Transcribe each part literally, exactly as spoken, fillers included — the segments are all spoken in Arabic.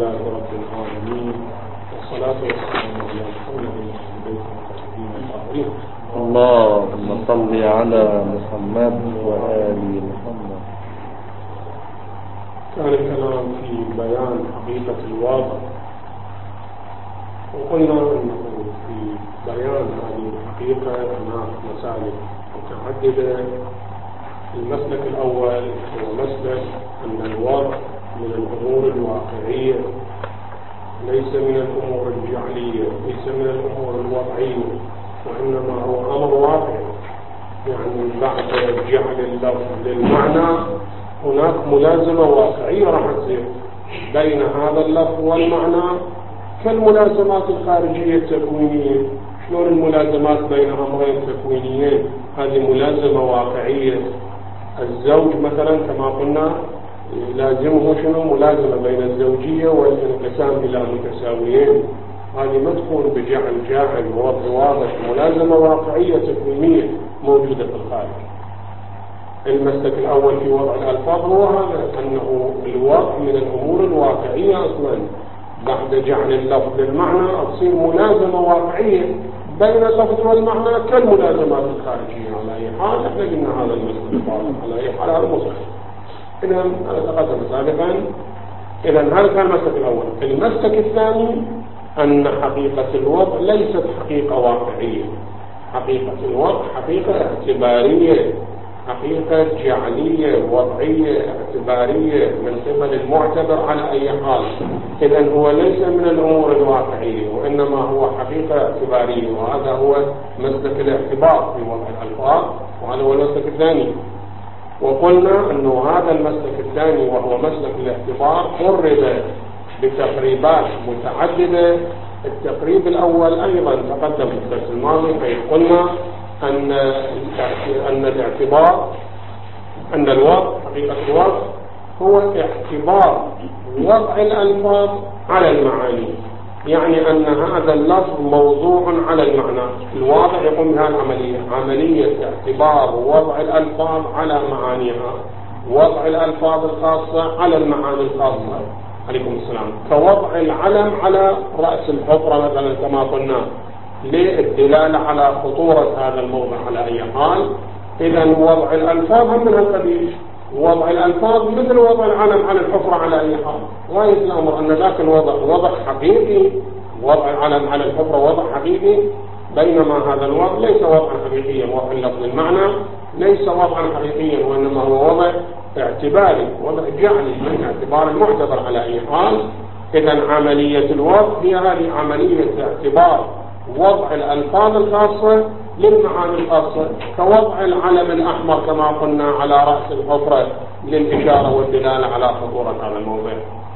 لله رب العالمين، والصلاة والسلام على محمد وعلى اللهم صل على محمد وآل محمد. كان الكلام في بيان حقيقة الواقع، وقلنا أنه في بيان هذه الحقيقة هناك مسالك متعددة. المسلك الأول هو مسلك أن الواقع من الأمور الواقعية، ليس من الأمور الجعلية، ليس من الأمور الوضعية، وإنما هو أمر واقع. يعني بعد جعل اللفظ للمعنى هناك ملازمة واقعية راح تصير بين هذا اللفظ والمعنى، كالملازمات الخارجية التكوينية. شلون الملازمات بين أمرين تكوينيين؟ هذه ملازمة واقعية. الزوج مثلا كما قلنا لازمه شنو؟ ملازمة بين الزوجية والانقسام إلى متساويين. هذه ما تكون بجعل جاعل ووضع واضح، ملازمة واقعية تكوينية موجودة في الخارج. المسلك الأول في وضع الألفاظ هو هذا، أنه الوضع من الأمور الواقعية أصلا. بعد جعل اللفظ للمعنى تصير ملازمة واقعية بين اللفظ والمعنى كالملازمات الخارجية. على أي حال احنا قلنا هذا المسلك الواضح، على أي حال هذا مصحح. إذا أنا تقدم سابقا. إذا هذا كان المسلك الأول. المسلك الثاني أن حقيقة الوضع ليست حقيقة واقعية. حقيقة الوضع حقيقة اعتبارية، حقيقة جعلية وضعية اعتبارية من قبل المعتبر على أي حال. إذن هو ليس من الأمور الواقعية، وإنما هو حقيقة اعتبارية، وهذا هو مسلك الاعتبار في وضع الألفاظ، وهذا هو المسلك الثاني. وقلنا أنه هذا المسلك الثاني وهو مسلك الاعتبار قرب بتقريبات متعددة. التقريب الأول أيضا تقدم في الدرس الماضي، حيث قلنا أن أن الاعتبار أن الوضع حقيقة الوضع هو اعتبار وضع الألفاظ على المعاني. يعني أن هذا اللفظ موضوع على المعنى. الواضع يقوم بهذه العملية، عملية اعتبار وضع الألفاظ على معانيها، وضع الألفاظ الخاصة على المعاني الخاصة. عليكم السلام. كوضع العلم على رأس الحفرة مثلا كما قلنا، للدلالة على خطورة هذا الموضع على أي حال. إذا وضع الألفاظ هم من القبيل. وضع الألفاظ مثل وضع العلم على الحفرة على أي حال. رأيت الأمر أن ذاك الوضع وضع حقيقي، وضع العلم على الحفرة وضع حقيقي، بينما هذا الوضع ليس وضعا حقيقيا. وضع اللفظ المعنى ليس وضعا حقيقيا، وإنما هو وضع اعتباري، وضع جعلي من اعتبار المعتبر على أي حال. إذا عملية الوضع هي هذه عملية اعتبار وضع الألفاظ الخاصة للمعاني الخاصة، كوضع العلم الأحمر كما قلنا على رأس الحفرة للإشارة والدلالة على خطورة هذا الموضوع.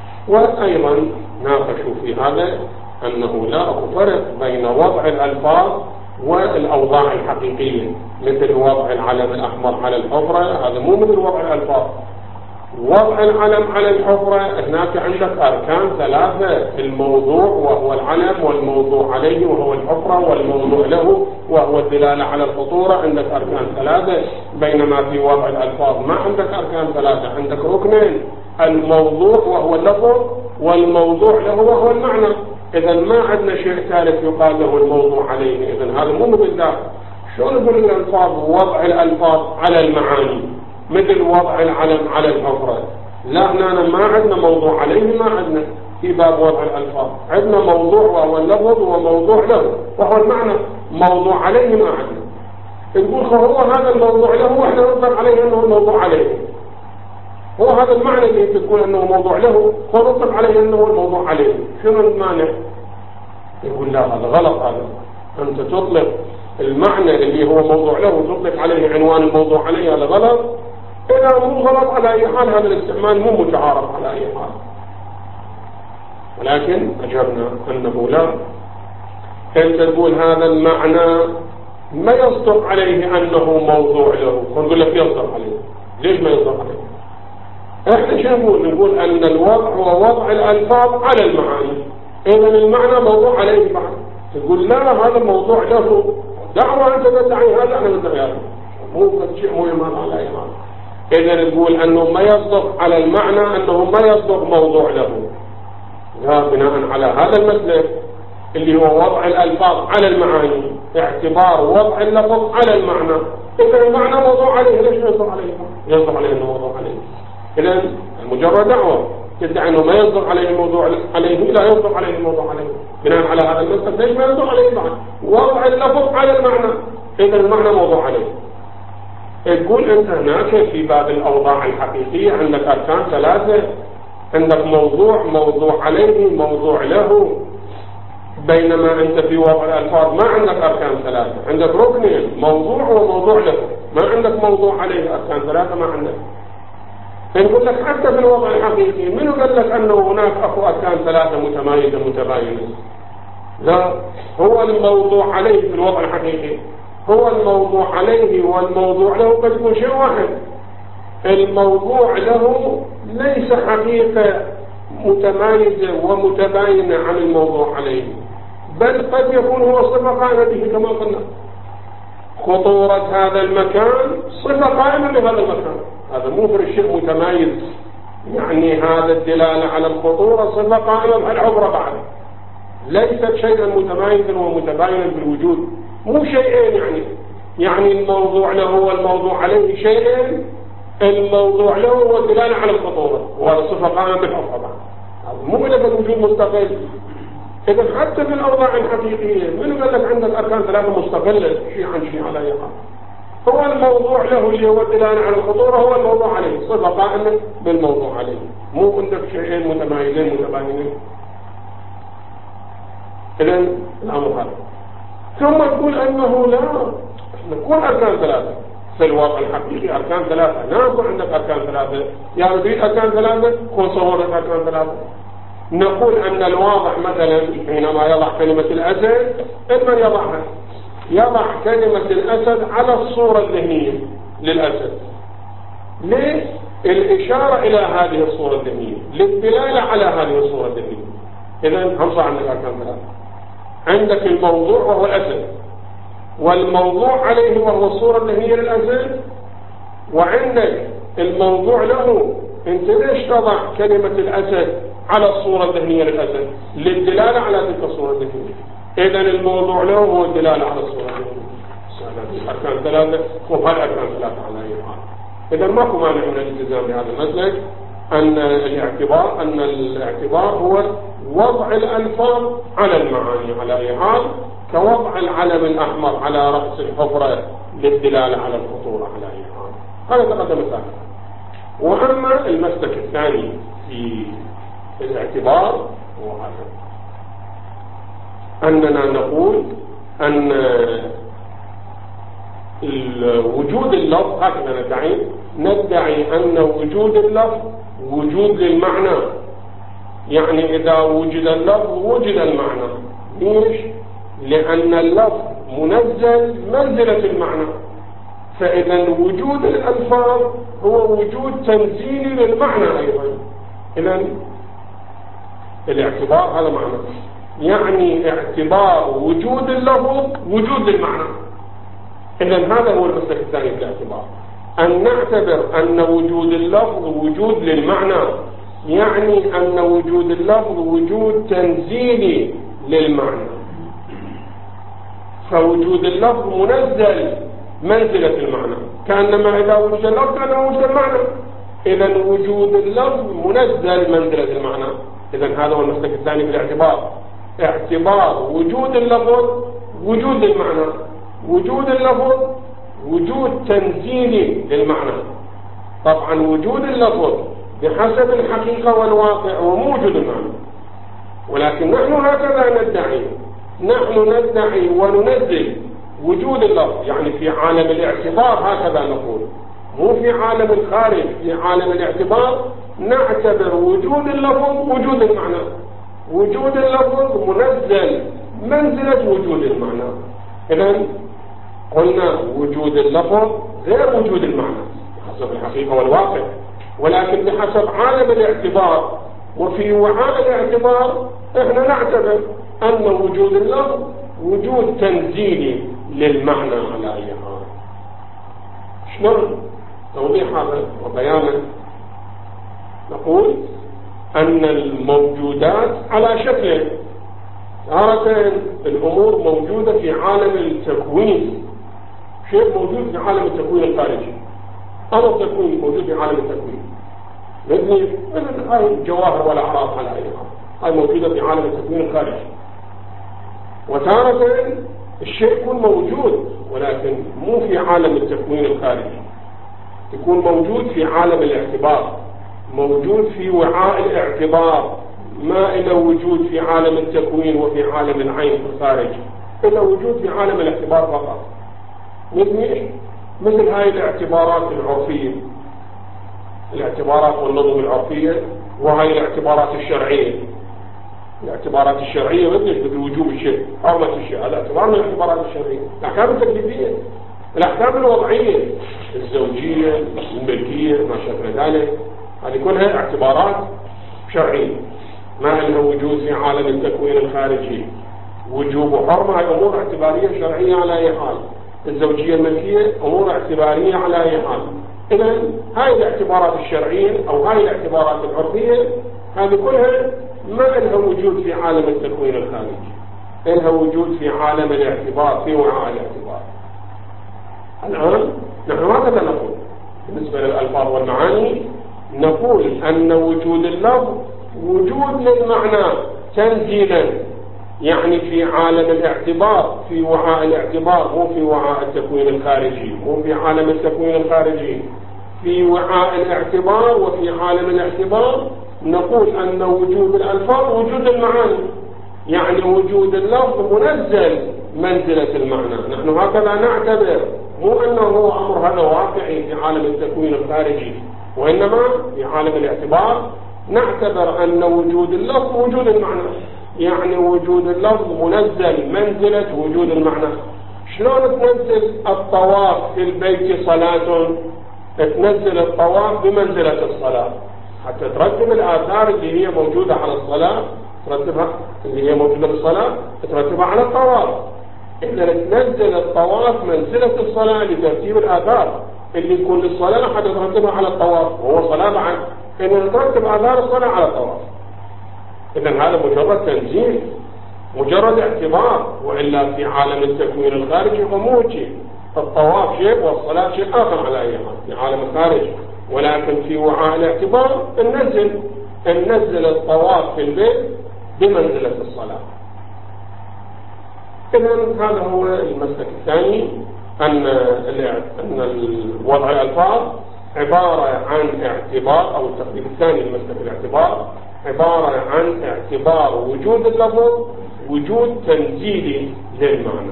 وأيضا ناقشوا في هذا أنه لا فرق بين وضع الألفاظ والأوضاع الحقيقية، مثل وضع العلم الأحمر على الحفرة، هذا مو مثل وضع الألفاظ. وضع العلم على الحفرة هناك عندك أركان ثلاثة: الموضوع وهو العلم، والموضوع عليه وهو الحفرة، والموضوع له وهو الدلالة على الخطورة. عندك أركان ثلاثة، بينما في وضع الألفاظ ما عندك أركان ثلاثة، عندك ركنين: الموضوع وهو اللفظ، والموضوع له وهو المعنى. إذا ما عندنا شيء ثالث يقال له الموضوع عليه. إذا هذا مو مثل ذاك. شلون نقول الألفاظ وضع الألفاظ على المعاني مثل وضع العلم على الحفرة؟ لا، هنا ما عندنا موضوع عليه، ما عندنا في باب وضع الألفاظ. عندنا موضوع وهو اللفظ، وموضوع له وهو المعنى. موضوع عليه ما عندنا. نقول هو هذا الموضوع له، واحنا نطلق عليه انه الموضوع عليه. هو هذا المعنى اللي تقول انه موضوع له، ونطلق عليه انه الموضوع عليه. شنو المانع؟ يقول لا، هذا غلط. هذا انت تطلق المعنى اللي هو موضوع له وتطلق عليه عنوان الموضوع عليه، هذا غلط. إذا مو غلط على أي حال، هذا الاستعمال مو متعارف على أي حال. ولكن أجبنا أنه لا. أنت تقول هذا المعنى ما يصدق عليه أنه موضوع له، ونقول لك يصدق عليه. ليش ما يصدق عليه؟ إحنا شو نقول؟ نقول أن الوضع هو وضع الألفاظ على المعاني. إذا المعنى موضوع عليه بعد. تقول لا، هذا موضوع له. دعوة أنت تدعي هذا، احنا ندعي هذا. مو قد شيء مو يمان على أي حال. إذا نقول أنه ما يصدق على المعنى أنه ما يصدق موضوع له. بناء على هذا المسلك اللي هو وضع الألفاظ على المعاني، اعتبار وضع اللفظ على المعنى. إذا المعنى موضوع عليه، ليش يصدق عليه؟ يصدق عليه أنه موضوع عليه. إذا المجرد دعوة تدعي أنه ما يصدق عليه الموضوع عليه، لا يصدق عليه الموضوع عليه بناء على هذا المسلك. ليش ما يصدق عليه بعد؟ وضع اللفظ على المعنى، إذا المعنى موضوع عليه. تقول أنت هناك في باب الأوضاع الحقيقية عندك أركان ثلاثة، عندك موضوع موضوع عليه موضوع له، بينما أنت في وضع الألفاظ ما عندك أركان ثلاثة، عندك ركنين، موضوع وموضوع له، ما عندك موضوع عليه. أركان ثلاثة ما عندك. فنقول لك حتى في الوضع الحقيقي منو قال لك أنه هناك أكو أركان ثلاثة متمايزة متباينة؟ لا، هو الموضوع عليه في الوضع الحقيقي هو الموضوع عليه والموضوع له قد يكون شيء واحد. الموضوع له ليس حقيقة متمايزة ومتباينة عن الموضوع عليه، بل قد يكون هو صفة قائمة به كما قلنا. خطورة هذا المكان صفة قائمة بهذا المكان، هذا مو في شيء متمايز، يعني هذا الدلالة على الخطورة صفة قائمة بهالعبرة بعد، ليست شيئا متمايزا ومتباينا بالوجود، مو شيئين. يعني يعني الموضوع له والموضوع عليه شيئين، الموضوع له هو الدلالة على الخطورة وهذا صفة قائمة بالحفظ بعد، هذا مو إلا بالوجود مستقل. إذا حتى في الأوضاع الحقيقية من قال لك عندك أركان ثلاثة مستقلة شيء عن شيء على يقع، هو الموضوع له اللي هو الدلالة على الخطورة هو الموضوع عليه، صفة قائمة بالموضوع عليه، مو عندك شيئين متمايزين متباينين. إذا الأمر هذا. ثم تقول أنه لا نكون أركان ثلاثة في الواقع الحقيقي، أركان ثلاثة لا يكون عندك أركان ثلاثة، يعني تريد أركان ثلاثة كون صورك أركان ثلاثة. نقول أن الواضح مثلا حينما يضع كلمة الأسد، إما يضعها يضع كلمة الأسد على الصورة الذهنية للأسد، ليه؟ الإشارة إلى هذه الصورة الذهنية، للدلالة على هذه الصورة الذهنية. إذن هم صار عندك أركان ثلاثة، عندك الموضوع وهو الأسد، والموضوع عليه وهو الصورة الذهنية للأسد، وعندك الموضوع له. انت ليش تضع كلمة الأسد على الصورة الذهنية للأسد؟ للدلالة على تلك الصورة الذهنية. إذن الموضوع له هو الدلالة على الصورة الذهنية. أركان ثلاثة وهذه أركان ثلاثة على أي حال. إذن ماكو مانع من الالتزام بهذا المسلك، أن الاعتبار أن الاعتبار هو وضع الألفاظ على المعاني على أي حال، كوضع العلم الأحمر على رأس الحفرة للدلالة على الخطورة على أي حال. هذا تقدم مثال. وأما المسلك الثاني في الاعتبار هو هذا، أننا نقول أن وجود اللفظ، هكذا ندعي ندعي أن وجود اللفظ وجود للمعنى، يعني إذا وجد اللفظ وجد المعنى. ليش؟ لأن اللفظ منزل منزلة المعنى، فإذا وجود الألفاظ هو وجود تنزيلي للمعنى أيضا. إذا الاعتبار هذا معنى، يعني اعتبار وجود اللفظ وجود للمعنى. إذا هذا هو المسلك الثاني في الاعتبار، أن نعتبر أن وجود اللفظ وجود للمعنى، يعني أن وجود اللفظ وجود تنزيلي للمعنى، فوجود اللفظ منزل منزلة المعنى، كأنما إذا وجد اللفظ كان وجد المعنى. إذا وجود اللفظ منزل منزلة المعنى. إذا هذا هو المسلك الثاني في الاعتبار، اعتبار وجود اللفظ وجود للمعنى، وجود اللفظ وجود تنزيلي للمعنى. طبعا وجود اللفظ بحسب الحقيقة والواقع هو موجود المعنى، ولكن نحن هكذا ندعي، نحن ندعي وننزل وجود اللفظ، يعني في عالم الاعتبار هكذا نقول، مو في عالم الخارج. في عالم الاعتبار نعتبر وجود اللفظ وجود المعنى، وجود اللفظ منزل منزلة وجود المعنى. إذن قلنا وجود اللفظ غير وجود المعنى بحسب الحقيقة والواقع، ولكن بحسب عالم الاعتبار وفي وعاء الاعتبار احنا نعتبر أن وجود اللفظ وجود تنزيلي للمعنى على أي حال. شلون توضيح هذا وبيانه؟ نقول أن الموجودات على شكلين. تارة الأمور موجودة في عالم التكوين، شيء موجود في عالم التكوين الخارجي، أمر تكوين موجود في عالم التكوين، مثل مثل هاي الجواهر والأعراض على أي حال، هاي موجودة في عالم التكوين الخارجي. وتارة الشيء يكون موجود ولكن مو في عالم التكوين الخارجي، يكون موجود في عالم الاعتبار، موجود في وعاء الاعتبار، ما إلى وجود في عالم التكوين وفي عالم العين في الخارج، إلى وجود في عالم الاعتبار فقط. مثل مثل هاي الاعتبارات العرفية، الاعتبارات والنظم العرفية، وهاي الاعتبارات الشرعية. الاعتبارات الشرعية مثل مثل وجوب الشيء، حرمة الشيء، هذا اعتبار من الاعتبارات الشرعية. الأحكام التكليفية، الأحكام الوضعية، الزوجية، الملكية، ما شابه ذلك، هذه كلها اعتبارات شرعية ما لها وجود في عالم التكوين الخارجي. وجوب وحرمة هي أمور اعتبارية شرعية على أي حال. الزوجية الملكية أمور اعتبارية على أي حال. إذا هاي الاعتبارات الشرعية أو هاي الاعتبارات العرفية هذه كلها ما لها وجود في عالم التكوين الخارجي، لها وجود في عالم الاعتبار، في وعاء الاعتبار. الآن نحن هكذا نقول بالنسبة للألفاظ والمعاني، نقول أن وجود اللفظ وجود للمعنى تنزيلا، يعني في عالم الاعتبار، في وعاء الاعتبار، مو في وعاء التكوين الخارجي، مو في عالم التكوين الخارجي، في وعاء الاعتبار وفي عالم الاعتبار. نقول أن وجود الألفاظ وجود المعاني، يعني وجود اللفظ منزل منزلة المعنى. نحن هكذا نعتبر، مو أنه هو أمر هذا واقعي في عالم التكوين الخارجي، وإنما في عالم الاعتبار نعتبر أن وجود اللفظ وجود المعنى، يعني وجود اللفظ منزل منزلة وجود المعنى. شلون تنزل الطواف في البيت صلاة؟ تنزل الطواف بمنزلة الصلاة، حتى ترتب الآثار اللي هي موجودة على الصلاة، ترتبها اللي هي موجودة بالصلاة ترتبها على الطواف. إذا تنزل الطواف منزلة الصلاة لترتيب الآثار اللي يكون للصلاة حتى ترتبها على الطواف، وهو صلاة بعد، إذا ترتب آثار الصلاة على الطواف. إذا هذا مجرد تنزيل، مجرد اعتبار، وإلا في عالم التكوين الخارجي فمو شيء. الطواف شيء والصلاة شيء آخر على أي حال في عالم الخارج، ولكن في وعاء الاعتبار النزل النزل الطواف في البيت بمنزلة الصلاة. إذا هذا هو المسلك الثاني، أن أن وضع الألفاظ عبارة عن اعتبار، أو التقريب الثاني لمسلك الاعتبار عبارة عن اعتبار وجود اللفظ وجود تنزيلي للمعنى.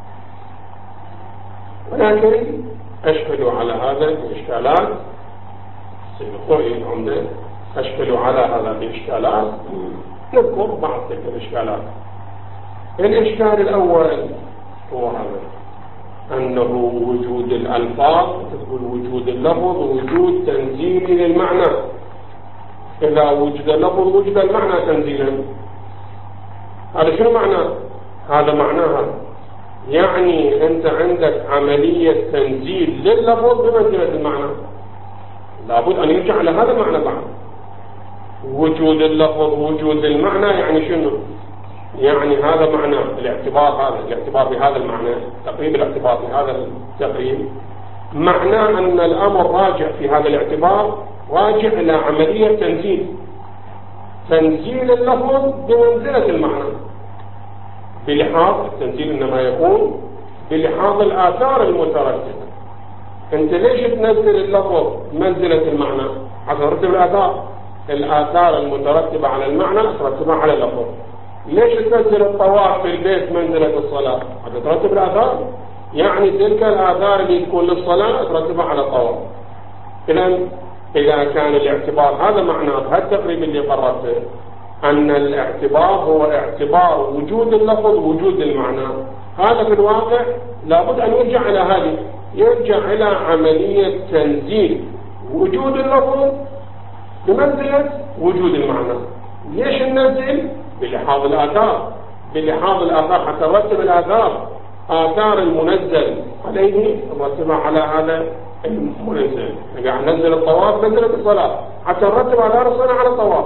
ولكن أشكلوا على هذا الإشكالات، سيد الخوئي عمده أشكلوا على هذا الإشكالات. نذكر بعض تلك الإشكالات. الإشكال الأول هو هذا، أنه وجود الألفاظ تقول وجود اللفظ وجود تنزيلي للمعنى. إذا وجد اللفظ وجد المعنى تنزيلا، هذا شنو معنى؟ هذا معناها يعني أنت عندك عملية تنزيل لللفظ بمنزلة المعنى، لابد أن يرجع على هذا المعنى بعد. وجود اللفظ وجود المعنى يعني شنو؟ يعني هذا معنى الاعتبار، هذا الاعتبار بهذا المعنى، تقريب الاعتبار بهذا التقريب، معناه أن الأمر راجع في هذا الاعتبار راجع إلى عملية تنزيل تنزيل اللفظ بمنزلة المعنى، بلحاظ التنزيل إنما يكون بلحاظ الآثار المترتبة. أنت ليش تنزل اللفظ منزلة المعنى؟ حتى ترتب الآثار الآثار المترتبة على المعنى ترتبها على اللفظ. ليش تنزل الطواف في البيت منزلة الصلاة؟ حتى ترتب الآثار، يعني تلك الآثار اللي تكون للصلاة ترتبها على الطواف. إذا إذا كان الاعتبار هذا معناه هالتقريب اللي قررته، أن الاعتبار هو اعتبار وجود اللفظ وجود المعنى، هذا في الواقع لابد أن يرجع إلى هذه، يرجع إلى عملية تنزيل وجود اللفظ بمنزلة وجود المعنى. ليش ننزل؟ بلحاظ الآثار، بلحاظ الآثار حتى نرتب الآثار، آثار المنزل عليه نرتبها على هذا المنزل. قاعد ننزل الطواف منزلة الصلاة حتى نرتب آثار الصلاة على الطواف.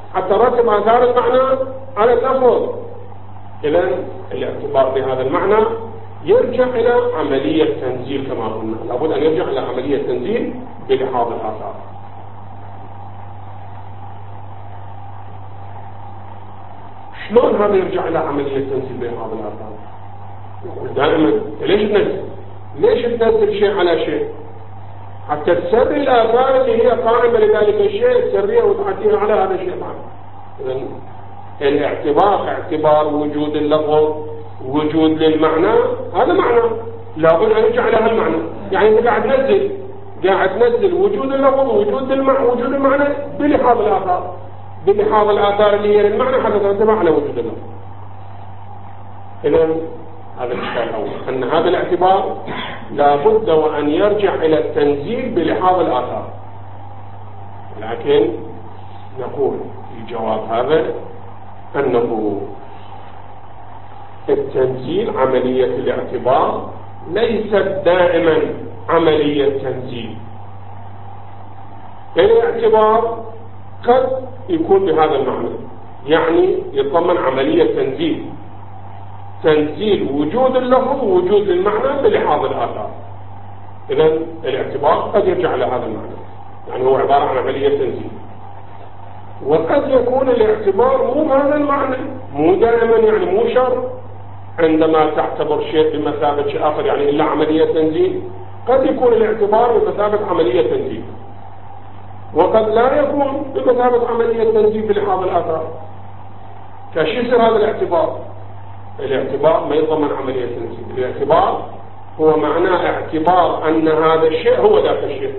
حتى رتب آثار المعنى على اللفظ. إذا الاعتبار بهذا المعنى يرجع إلى عملية تنزيل كما قلنا، لابد أن يرجع إلى عملية تنزيل بلحاظ الآثار. شلون هذا يرجع إلى عملية تنزيل بلحاظ الآثار؟ يقول دائما ليش تنزل؟ ليش تنزل شيء على شيء؟ حتى تسري الآثار اللي هي قائمة لذلك الشيء تسريها وتعديها على هذا الشيء معنا. إذن الاعتبار اعتبار وجود اللفظ، وجود للمعنى، هذا معنى لابد أن يرجع إلى هالمعنى. يعني أنت قاعد تنزل قاعد تنزل وجود اللفظ وجود المعنى وجود المعنى بلحاظ الآثار، بلحاظ الآثار اللي هي للمعنى حتى ترتبها على وجود اللفظ. إذن هذا الإشكال الأول، أن هذا الاعتبار لابد وأن يرجع إلى التنزيل بلحاظ الآثار. لكن نقول في جواب هذا أنه التنزيل عملية الاعتبار ليست دائما عملية تنزيل. الاعتبار قد يكون بهذا المعنى، يعني يتضمن عملية تنزيل، تنزيل وجود اللفظ ووجود للمعنى بلحاظ الآثار. إذن الاعتبار قد يرجع إلى هذا المعنى، يعني هو عبارة عن عملية تنزيل. وقد يكون الاعتبار مو بهذا المعنى، مو دائما، يعني مو شرط عندما تعتبر شيء بمثابة شيء آخر يعني إلا عملية تنزيل. قد يكون الاعتبار بمثابة عملية تنزيل، وقد لا يكون بمثابة عملية تنزيل بلحاظ الآثار. فشو يصير هذا الاعتبار؟ الاعتبار ما يضمن عملية تنزيل. الاعتبار هو معناه اعتبار أن هذا الشيء هو ذاك الشيء،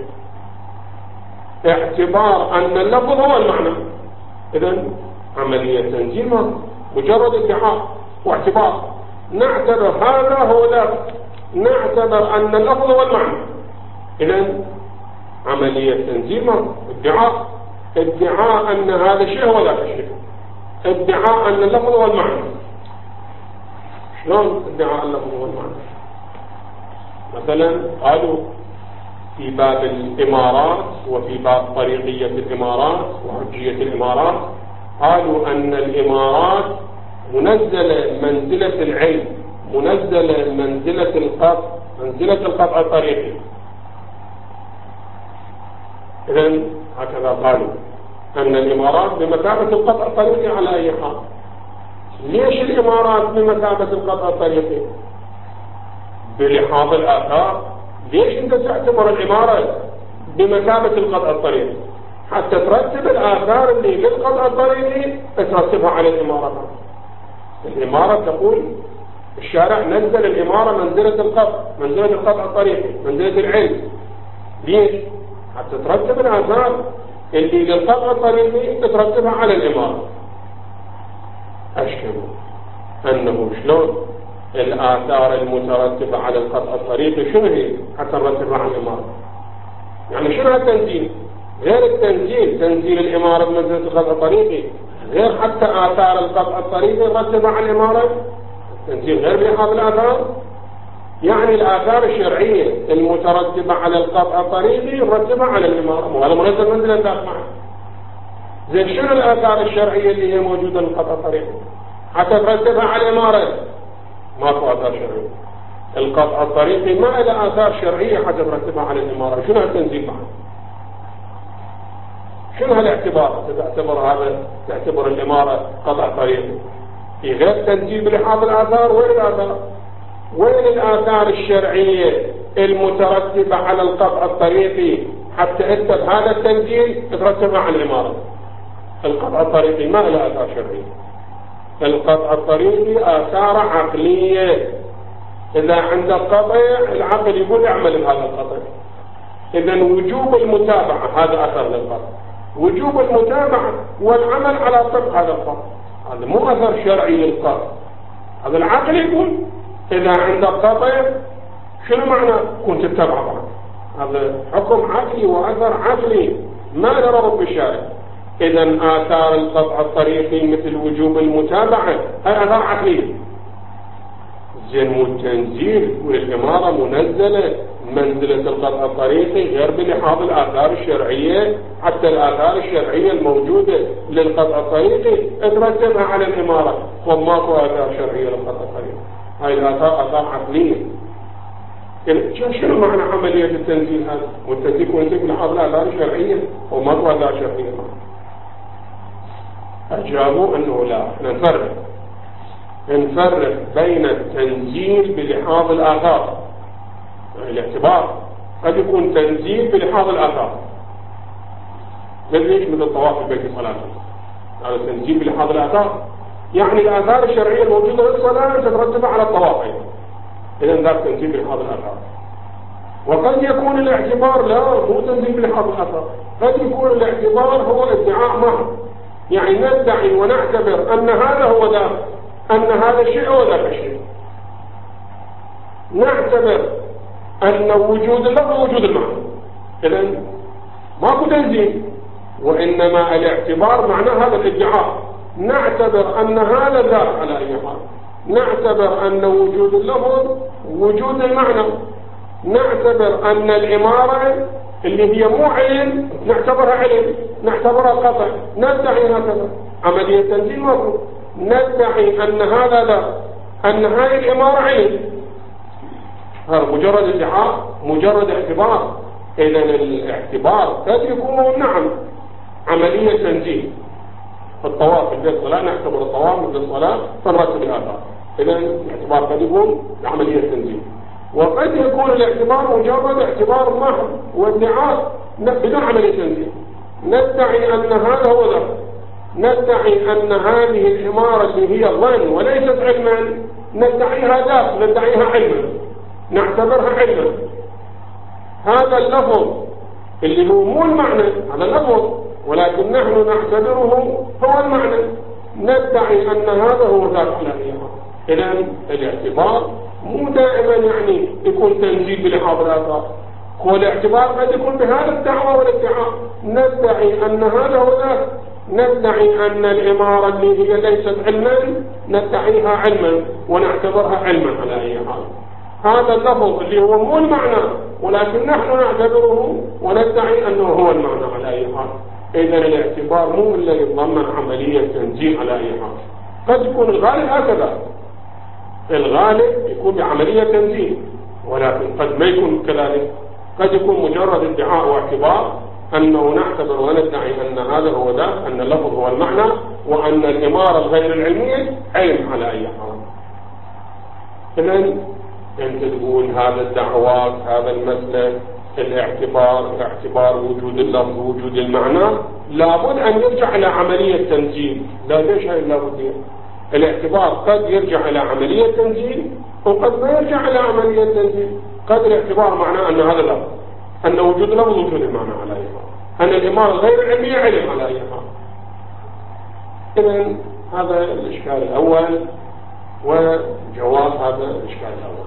اعتبار أن اللفظ هو المعنى. إذن عملية تنزيل مجرد ادعاء واعتبار، نعتبر هذا هو ذاك، نعتبر أن اللفظ هو المعنى. إذن عملية تنزيل ادعاء، ادعاء أن هذا الشيء هو ذاك الشيء، ادعاء أن اللفظ هو المعنى. شلون ادعاء اللفظ هو المعنى؟ مثلا قالوا في باب الإمارات وفي باب طريقية الإمارات وحجية الإمارات، قالوا أن الإمارات منزلة منزلة العلم، منزلة منزلة القطع، منزلة القطع الطريقي. إذن هكذا قالوا أن الإمارات بمثابة القطع الطريقي على أي حال. ليش الإمارات بمثابة القطع الطريقي؟ بلحاظ الآثار. ليش أنت تعتبر الإمارة بمثابة القطع الطريقي؟ حتى ترتب الآثار اللي للقطع الطريقي ترتبها على الإمارة. الإمارة تقول الشارع نزل الإمارة منزلة القطع، منزلة القطع الطريقي، منزلة العلم. ليش؟ حتى ترتب الآثار اللي للقطع الطريقي ترتبها على الإمارة. أشكلوا أنه شلون الآثار المترتبة على القطع الطريقي شنو هي حتى نرتبها على الإمارة؟ يعني شنو التنزيل؟ غير التنزيل، تنزيل الإمارة بمنزلة القطع الطريقي، غير حتى آثار القطع الطريقي نرتبها على الإمارة. التنزيل غير بلحاظ الآثار، يعني الآثار الشرعية المترتبة على القطع الطريقي نرتبها على الإمارة، وهذا منزل منزلة ذات معه. زين شنو الآثار الشرعية اللي هي موجودة للقطع الطريقي حتى ترتبها على الإمارة؟ ماكو آثار شرعية. القطع الطريقي ما له آثار شرعية حتى ترتبها على الإمارة. شنو التنزيل معه؟ شنو هالاعتبار؟ تعتبر هذا تعتبر الإمارة قطع طريقي في غير تنزيل بلحاظ الآثار. وين الآثار؟ وين الآثار الشرعية المترتبة على القطع الطريقي حتى أنت بهذا التنزيل ترتبها على الإمارة؟ القطع الطريقي ما له آثار شرعية. القطع الطريقي آثار عقلية. إذا عندك قطع العقل يقول اعمل بهذا القطع. إذن وجوب المتابعة هذا أثر للقطع، وجوب المتابعة والعمل على طبق هذا القطع، هذا مو أثر شرعي للقطع. هذا العقل يقول إذا عندك قطع شنو معنى كنت تتبع بعض. هذا حكم عقلي وأثر عقلي ما نرى بالشارع. إذن آثار القطع الطريقي مثل وجوب المتابعة هي آثار عقلية. زين مو التنزيل والإمارة منزلة منزلة القطع الطريقي غير بلحاظ الآثار الشرعية، حتى الآثار الشرعية الموجودة للقطع الطريقي ترتبها على الإمارة، وماكو آثار شرعية للقطع الطريقي، هاي الآثار آثار عقلية. شنو معنى عملية التنزيل هذا؟ والتنزيل يكون بلحاظ الآثار الشرعية وماكو آثار شرعية. أجابوا أنه لا، نفرق نفرق بين التنزيل بلحاظ الآثار، يعني الاعتبار قد يكون تنزيل بلحاظ الآثار، ليش مثل الطواف في بيت الصلاة، هذا تنزيل بلحاظ الآثار، يعني الآثار الشرعية الموجودة للصلاة تترتب على الطواف أيضا، إذا ذاك تنزيل بلحاظ الآثار. وقد يكون الاعتبار لا، مو تنزيل بلحاظ الآثار، قد يكون الاعتبار هو ادعاء محض، يعني ندعي ونعتبر أن هذا هو ذاك، أن هذا الشيء هو ذاك الشيء، نعتبر أن وجود اللفظ وجود المعنى، إذن ماكو تنزيل، وإنما الاعتبار معناه هذا الادعاء، نعتبر أن هذا ذاك على أي حال، نعتبر أن وجود اللفظ وجود المعنى، نعتبر أن الإمارة اللي هي مو علم نعتبرها علم، نعتبرها قطع، ندعي هكذا. عملية تنزيل ماكو، ندعي أن هذا لا، أن هذه الإمارة علم، هذا مجرد ادعاء، مجرد اعتبار. إذا الاعتبار قد يكون نعم عملية تنزيل، الطواف في البيت صلاة، نعتبر الطواف مثل الصلاة فنرتب الآثار، إذا الاعتبار قد يكون عملية تنزيل. وقد يكون الاعتبار مجرد اعتبار محض وادعاء بدون عملية تنزيل، ندعي أن هذا هو ذاك، ندعي أن هذه الإمارة اللي هي ظن وليست علما ندعيها ذاك، ندعيها علما، نعتبرها علما. هذا اللفظ اللي هو مو المعنى، هذا اللفظ، ولكن نحن نعتبره هو المعنى، ندعي أن هذا هو ذاك على الإمارة. إذن الاعتبار مو دائما يعني يكون تنزيل بلحاظ الآثار، هو الاعتبار قد يكون بهذا الدعوة والادعاء، ندعي أن هذا هو ذاك، ندعي أن الإمارة اللي هي ليست علما ندعيها علما ونعتبرها علما على أي حال. هذا اللفظ اللي هو مو المعنى ولكن نحن نعتبره وندعي أنه هو المعنى على أي حال. إذا الاعتبار مو إلا يتضمن عملية تنزيل على أي حال. قد يكون الغالب هكذا، الغالب يكون بعملية تنزيل، ولكن قد ما يكون كذلك، قد يكون مجرد ادعاء واعتبار أنه نعتبر وندعي أن هذا هو ذاك، أن اللفظ هو المعنى، وأن الإمارة الغير العلمية علم على أي حال. إذن أنت تقول هذا الدعوات، هذا المسلك، الاعتبار، اعتبار وجود اللفظ وجود المعنى، لابد أن يرجع إلى عملية تنزيل. لا ليش هاي لابد؟ الاعتبار قد يرجع إلى عملية تنزيل وقد ما يرجع إلى عملية تنزيل. قد الاعتبار معناه أن هذا لفظ، أن وجود اللفظ وجود المعنى على أي حال، أن الإمارة غير العلمية علم على أي حال. إذن هذا الإشكال الأول وجواب هذا الإشكال الأول.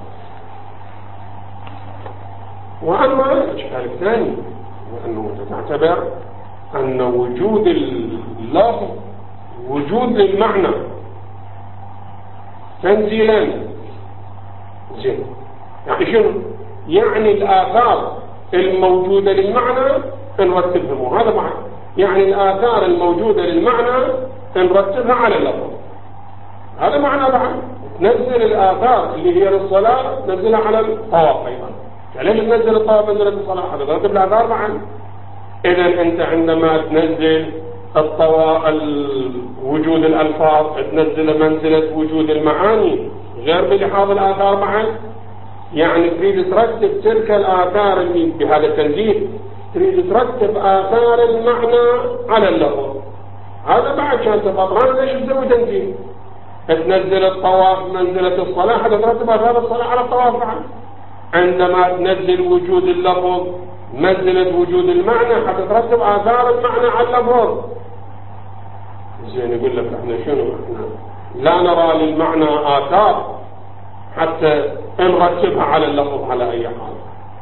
وأما الإشكال الثاني وأنه تعتبر أن وجود اللفظ وجود للمعنى تنزيلا. زين، يعني شنو؟ يعني الآثار الموجودة للمعنى نرتبها، هذا معنى، يعني الآثار الموجودة للمعنى نرتبها على اللفظ، هذا معنى بعد. ننزل الآثار اللي هي للصلاة ننزلها على الطواف أيضا، يعني ليش تنزل الطواف منزلة الصلاة؟ هذا ترتب الآثار معا. إذا أنت عندما تنزل الطواف وجود الألفاظ تنزل منزلة وجود المعاني غير بلحاظ الآثار معا، يعني تريد ترتب تلك الآثار اللي بهذا التنزيل، تريد ترتب آثار المعنى على اللفظ، هذا بعد كان تفضل. ليش تسوي تنزيل؟ تنزل الطواف منزلة الصلاة حتى ترتب آثار الصلاة على الطواف معا. عندما تنزل وجود اللفظ منزلة وجود المعنى حتى ترتب آثار المعنى على اللفظ. زين، يقول لك احنا شنو؟ احنا لا نرى للمعنى آثار حتى نرتبها على اللفظ على أي حال.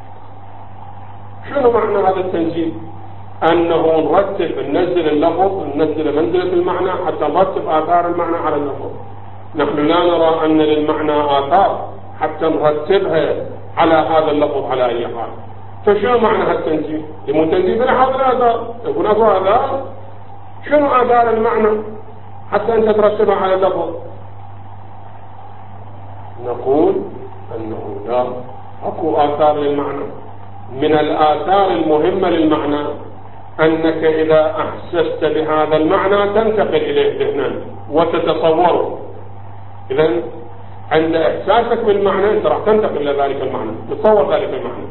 شنو معنى هذا التنزيل؟ أنه نرتب ننزل اللفظ ننزل منزلة المعنى حتى نرتب آثار المعنى على اللفظ. نحن لا نرى أن للمعنى آثار حتى نرتبها على هذا اللفظ على أي حال. فشنو معنى هالتنزيل؟ يكون تنزيل بلحاظ الآثار، يكون أكو آثار. شنو آثار المعنى حتى أنت ترتبها على اللفظ؟ نقول أنه لا، أكو آثار للمعنى. من الآثار المهمة للمعنى أنك إذا أحسست بهذا المعنى تنتقل إليه ذهنا وتتصوره. إذن عند إحساسك بالمعنى أنت راح تنتقل إلى ذلك المعنى، تتصور ذلك المعنى.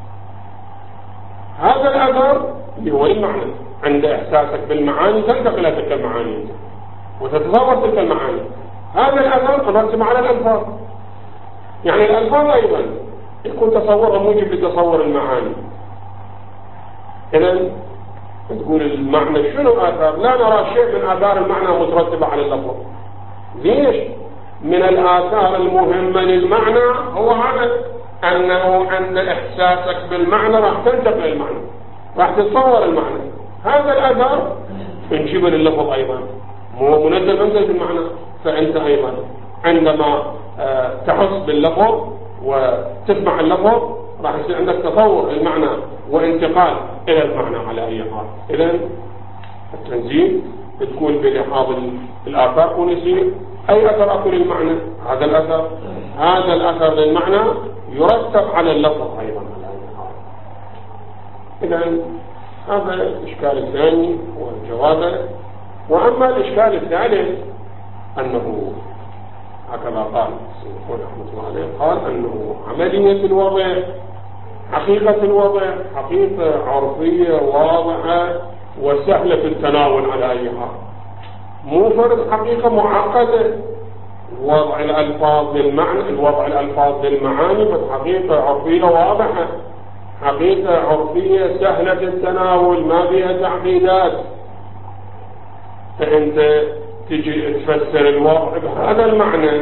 هذا الأثر اللي هو المعنى، عند إحساسك بالمعاني تنتقل إلى تلك المعاني وتتصور تلك المعاني. هذا الأثر نرسم على الألفاظ، يعني الألفاظ أيضا يكون تصورها موجب لتصور المعاني. إذن تقول المعنى شنو آثار؟ لا نرى شيء من آثار المعنى مترتبة على اللفظ. ليش؟ من الآثار المهمة للمعنى هو هذا، أنه عند إحساسك بالمعنى راح تنتقل المعنى، راح تتصور المعنى. هذا الأثر نجيب اللفظ أيضا، مو منزل منزل في المعنى. فأنت أيضا عندما تحس باللفظ وتسمع اللفظ راح يصير عندك تصور المعنى وانتقال إلى المعنى على أي حال. إذن التنزيل تكون بلحاظ الآثار ونسير أي أثر أكو للمعنى. هذا الأثر هذا الأثر للمعنى يرتب على اللفظ أيضا على أي حال. إذن هذا الإشكال الثاني والجواب. وأما الإشكال الثالث أنه هكذا قال السيد رحمة الله عليه، قال أنه عملية الوضع، حقيقة الوضع حقيقة عرفية واضحة وسهلة التناول على أي حال، مو فرض حقيقة معقدة. وضع الألفاظ للمعنى، الوضع الألفاظ للمعاني بس حقيقة عرفية واضحة، حقيقة عرفية سهلة التناول ما فيها تعقيدات. فأنت تجي تفسر الوضع بهذا المعنى،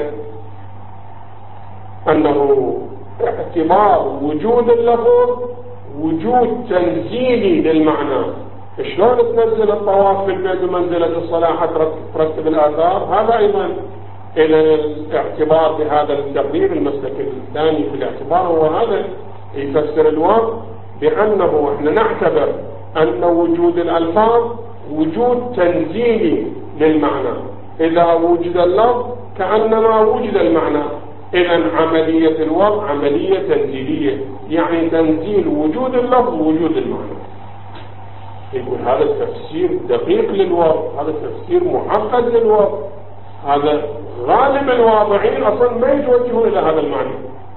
أنه اعتبار وجود اللفظ وجود تنزيلي للمعنى. شلون تنزل الطواف في البيت ومنزلة الصلاة حتى ترتب الآثار؟ هذا أيضا إلى الاعتبار بهذا التقدير. المسلك الثاني في الاعتبار هو هذا، يفسر الوضع بأنه احنا نعتبر أن وجود الألفاظ وجود تنزيلي للمعنى. إذا وجد اللفظ كأنما وجد المعنى. إذن عملية الوضع عملية تنزيلية، يعني تنزيل وجود اللفظ ووجود المعنى. يقول هذا التفسير دقيق للوضع، هذا التفسير معقد للوضع. هذا غالب الواضعين أصلا ما يتوجهون إلى هذا المعنى.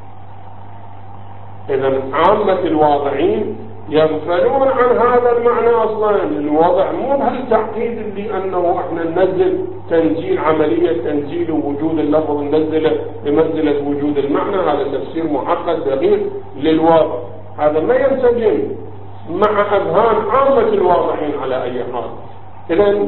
إذن عامة الواضعين يغفلون عن هذا المعنى أصلا. الوضع مو بهالتعقيد اللي أنه احنا ننزل تنزيل عملية تنزيل وجود اللفظ ننزله بمنزلة وجود المعنى. هذا تفسير معقد دقيق للوضع، هذا ما ينسجم مع أذهان عامة الواضعين على أي حال. إذن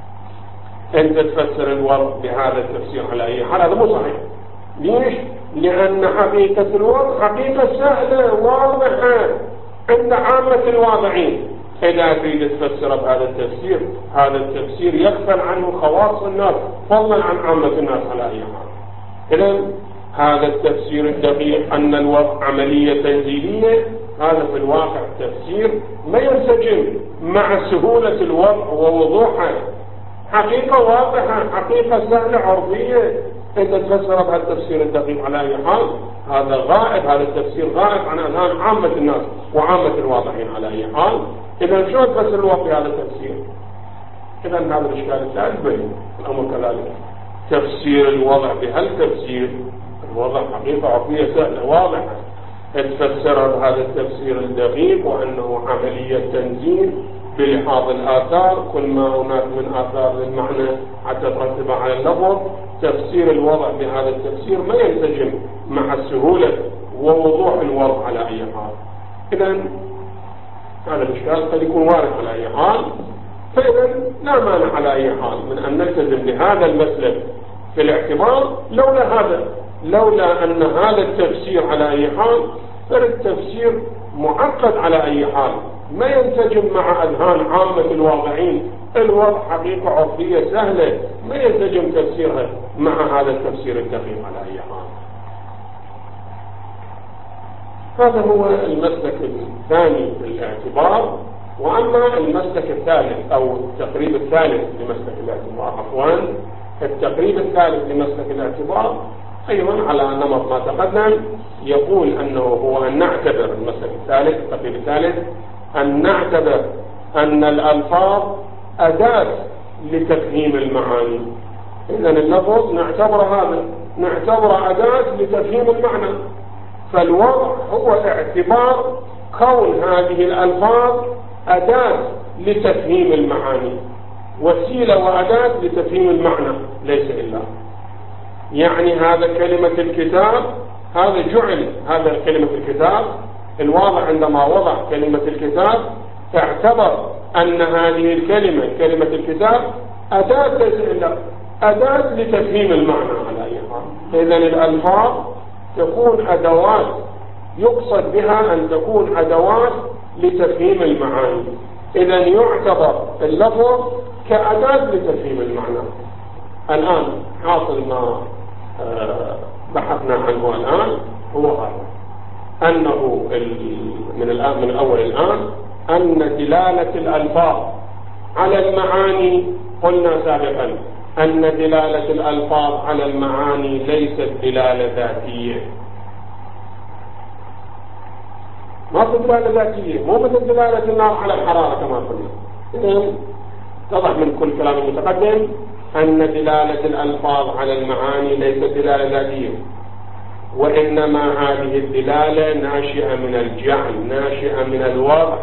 أنت تفسر الوضع بهذا التفسير على أي حال، هذا مو صحيح. ليش؟ لأن حقيقة الوضع حقيقة سهلة واضحة عند عامة الواضعين. إذا تريد تفسر بهذا التفسير، هذا التفسير يغفل عنه خواص الناس فضلا عن عامة الناس على أي حال. إذن هذا التفسير الدقيق أن الوضع عملية تنزيلية، هذا في الواقع تفسير ما ينسجم مع سهولة الوضع ووضوحه. حقيقة واضحة، حقيقة سهلة عرفية، أنت تفسر بهذا التفسير الدقيق على أي حال. هذا غائب، هذا التفسير غائب عن أذهان عامة الناس وعامة الواضحين على أي حال. إذا شو تفسر الوضع بهذا التفسير؟ إذا هذا الإشكال الثالث بين الأمر كذلك. تفسير الوضع بهالتفسير، الوضع حقيقة عرفية سهلة واضحة، تفسر بهذا التفسير الدقيق وأنه عملية تنزيل بلحاظ الآثار، كل ما هناك من آثار للمعنى حتى ترتب على اللفظ. تفسير الوضع بهذا التفسير ما ينسجم مع السهولة ووضوح الوضع على أي حال. إذن هذا الإشكال قد يكون وارد على أي حال. فإذا لا مانع على أي حال من أن نلتزم بهذا المسلك في الاعتبار. لولا هذا، لولا أن هذا التفسير على أي حال فالتفسير معقد على أي حال، ما ينسجم مع أذهان عامة الواضعين. الوضع حقيقة عرفية سهلة، ما ينسجم تفسيرها مع هذا التفسير الدقيق على أي حال. هذا هو المسلك الثاني في الاعتبار. وأما المسلك الثالث أو التقريب الثالث لمسلك الاعتبار عفوا التقريب الثالث لمسلك الاعتبار أيضا على نمط ما تقدم، يقول أنه هو أن نعتبر المسلك الثالث التقريب الثالث أن نعتبر أن الألفاظ أداة لتفهيم المعاني. إذن اللفظ نعتبر هذا نعتبر أداة لتفهيم المعنى، فالوضع هو اعتبار كون هذه الألفاظ أداة لتفهيم المعاني، وسيلة وأداة لتفهيم المعنى ليس إلا. يعني هذا كلمة الكتاب هذا جعل هذا كلمة الكتاب الواضع عندما وضع كلمة الكتاب اعتبر أن هذه الكلمة كلمة الكتاب أداة ليس إلا أداة لتفهيم المعنى على أي حال. إذن الألفاظ تكون أدوات يقصد بها أن تكون أدوات لتفهيم المعاني. إذن يعتبر اللفظ كأداة لتفهيم المعنى. الآن حاصل ما بحثنا عنه الآن هو هذا أنه من الآن من الأول الآن أن دلالة الألفاظ على المعاني قلنا سابقا أن دلالة الألفاظ على المعاني ليست دلالة ذاتية، ما في دلالة ذاتية، مو مثل دلالة النار على الحرارة كما قلنا. إذن اتضح من كل كلام المتقدم أن دلالة الألفاظ على المعاني ليست دلالة ذاتية، وإنما هذه الدلالة ناشئة من الجعل، ناشئة من الوضع.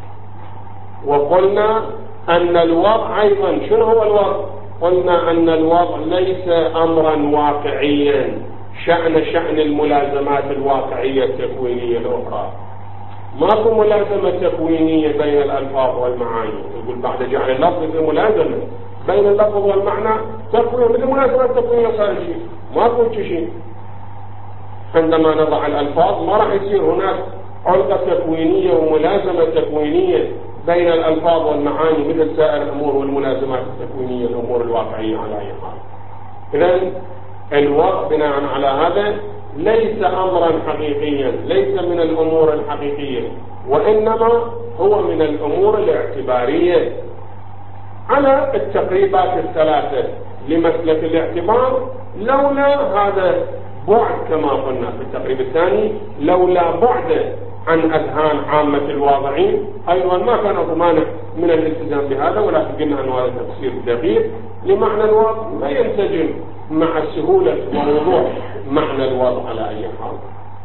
وقلنا أن الوضع أيضا شنو هو الوضع؟ قلنا أن الوضع ليس أمرا واقعيا شأن شأن الملازمات الواقعية التكوينية الأخرى. ماكو ملازمة تكوينية بين الألفاظ والمعاني. يقول بعد جعل اللفظ في ملازمة بين اللفظ والمعنى تكوين مثل ملازمة تكوينية صار شيء ماكو شيء. عندما نضع الألفاظ ما راح يصير هناك علقة تكوينية وملازمة تكوينية بين الألفاظ والمعاني مثل سائر الأمور والملازمات التكوينية الأمور الواقعية على أي حال. إذن الوضع بناء على هذا ليس أمرا حقيقيا، ليس من الأمور الحقيقية، وإنما هو من الأمور الاعتبارية على التقريبات الثلاثة لمسلك الاعتبار. لولا هذا بعد كما قلنا في التقريب الثاني، لولا بعد عن أذهان عامة الواضعين أيضا ما كان ضمانع من الالتزام بهذا، ولكن قلنا أن هذا تفسير دقيق لمعنى الوضع لا ينسجم مع سهولة ووضوح معنى الوضع على أي حال.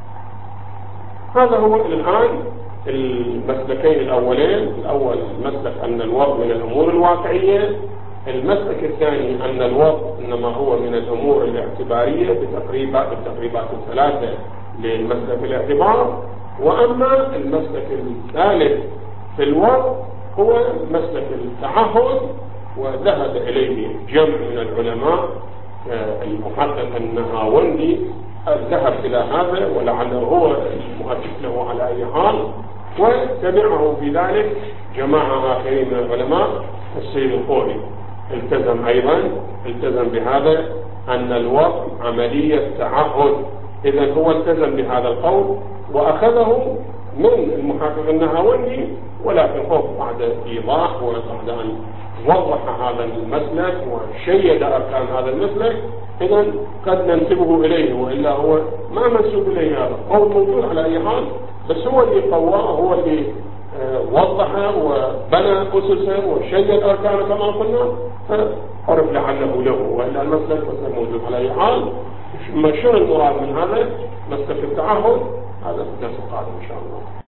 هذا هو الآن المسلكين الأولين. الأول مسلك أن الوضع من الأمور الواقعية، المسلك الثاني أن الوضع إنما هو من الأمور الاعتبارية بتقريبات التقريبات الثلاثة للمسلك الاعتبار. وأما المسلك الثالث في الوضع هو مسلك التعهد، وذهب إليه جمع من العلماء المحقق النهاوندي ذهب إلى هذا ولعله هو المؤسس له على أي حال، وتبعه في ذلك جماعة آخرين من العلماء. السيد الخوري التزم أيضا التزم بهذا أن الوضع عملية تعهد. إذن هو التزم بهذا القول وأخذه من المحقق النهاوندي، ولكن هو بعد إيضاح وبعد أن وضح هذا المسلك وشيد أركان هذا المسلك إذن قد ننسبه إليه، وإلا هو ما منسوب إليه هذا قول موجود على أي حال، بس هو اللي قواه، هو اللي وضحه وبنى أسسه وشيد أركانه كما قلنا، فعرف لعله له، وإلا المسلك بس موجود على أي حال. ما شنو المراد من هذا مسلك التعهد؟ هذا في الدرس القادم إن شاء الله.